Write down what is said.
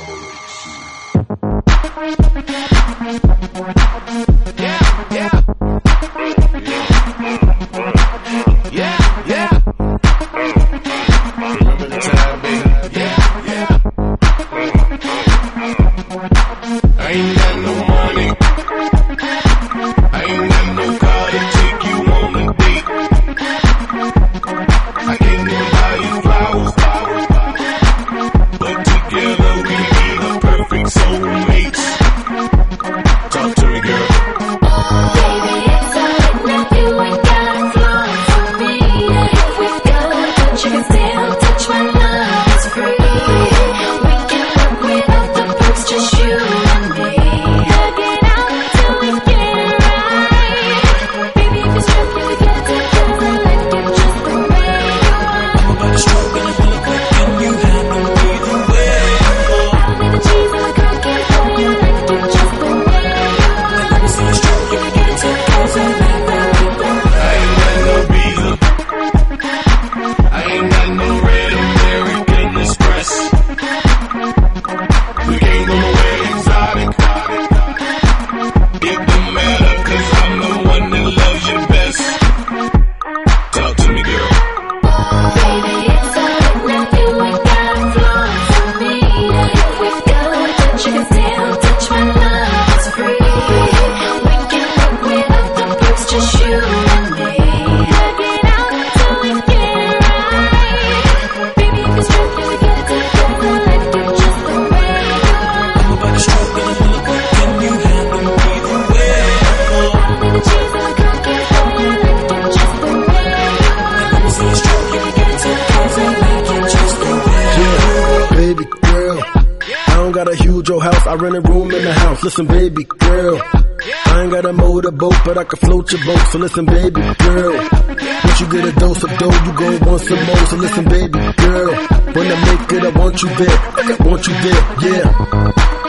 I rent a room in the house. Listen, baby girl, I ain't got a motorboat, but I can float your boat. So listen, baby girl, once you get a dose of dough, you gon' want some more. So listen, baby girl, when I make it, I want you there. I want you there, yeah.